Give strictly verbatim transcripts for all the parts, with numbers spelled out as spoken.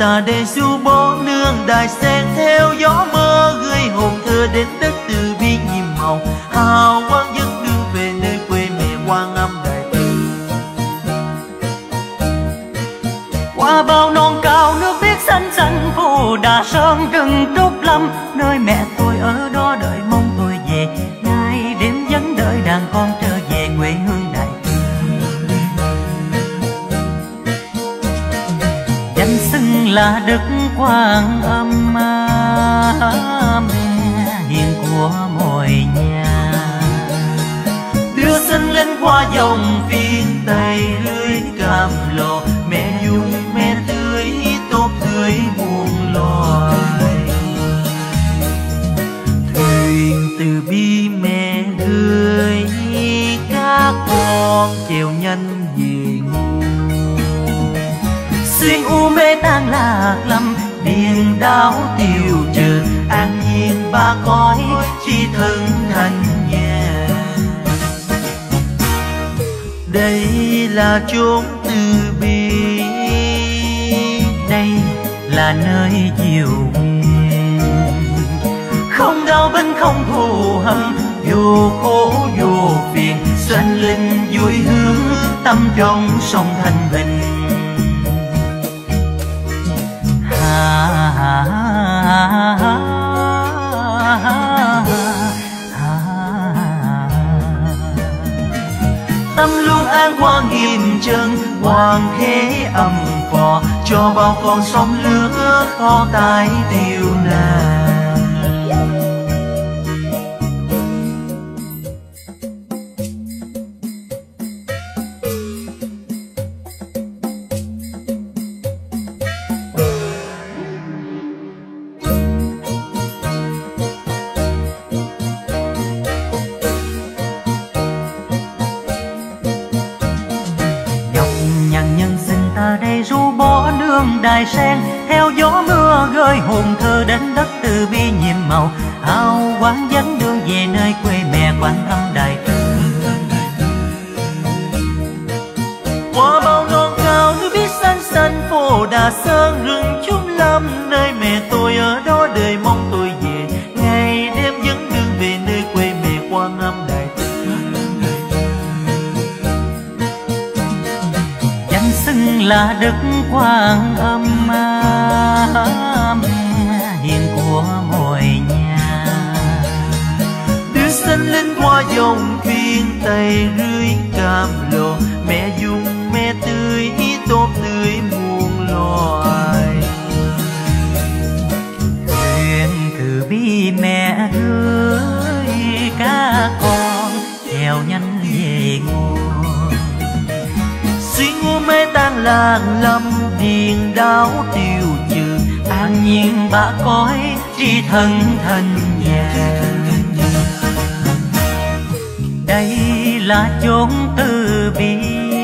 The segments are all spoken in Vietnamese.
ta để du bó nương đài sen theo gió mơ gửi hồn thơ đến đất từ bi nhiệm màu hào quang dẫn đường về nơi quê mẹ Quan Âm Đại Từ. Qua bao non cao nước biếc xanh xanh phủ Đà Sơn rừng trúc lâm, nơi mẹ tôi ở đó đợi mong tôi về, ngày đêm vẫn đợi đàn con trở về quê hương Đại Từ. Danh xưng là Đức Quan Âm hiền của mọi nhà, đưa sinh lên qua dòng phiên Tây lưới cam lồ, mẹ dung mẹ tươi tốt tươi muôn loài. Thuyền từ bi mẹ gửi các con chèo nhanh về nguồn, xuyên u mê tan lạc lâm điền đáo tiêu trừ, an nhiên ba cõi chi thân thành nhà. Đây là chốn từ bi, đây là nơi diệu huyền, không đau binh không thù hận, vô khổ vô phiền, sanh linh vui hướng tâm trong sông thanh bình. ha, ha, ha, ha, tâm luôn an qua nghiêm chân, hoàng thế âm phò cho bao con sóng lửa khó tái tiêu nàng. đài sen theo gió mưa gơi hồn thơ đến đất từ bi nhiệm màu hào quang dẫn đường về nơi quê mẹ Quan Âm Đại Từ. Qua bao non cao núi biết xanh xanh phố Đà Sơn rừng Trung Lâm, nơi mẹ tôi ở đó đời mong tôi về, ngày đêm dẫn đường về nơi quê mẹ Quan Âm Đại Từ. Danh xưng là Đức Quan Âm hiền của mọi nhà, đưa sinh linh qua dòng phiên Tây rưới cam lộ, mẹ dung mẹ tươi tốt tươi muôn loài. Nguyện từ bi mẹ gửi các con theo nhanh về nguồn, suy ngu mê tan làng lâm điền đáo tiêu trừ, an nhiên ba cõi tri thân thành nhà. Đây là chốn từ bi,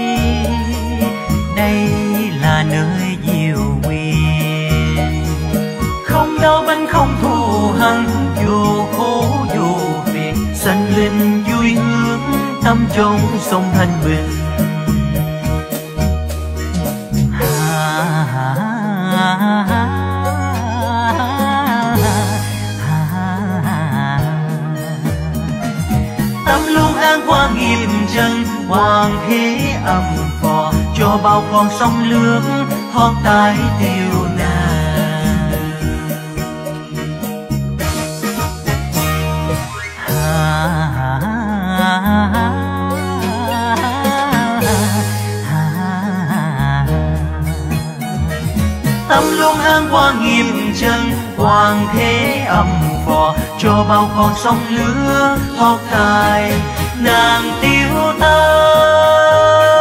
đây là nơi diệu quyền, không đau banh không thù hằn, vô khổ vô phiền, sanh linh vui hướng tâm trong sông thanh bình. Tâm luôn an qua nghiêm chân, hoàng thế âm phò cho bao con sông nước thoát tái tiêu nàng. Tâm luôn an qua nghiêm chân, hoàng thế âm phò cho bao con sông lửa thoát tài nàng tiêu tan.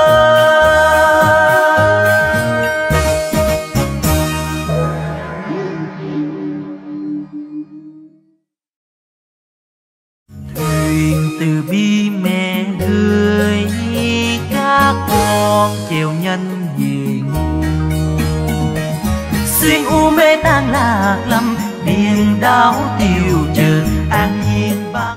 Thuyền từ bi mẹ gửi các con chèo nhanh về nguồn, xuyên u mê tan lạc lâm điền đáo tiêu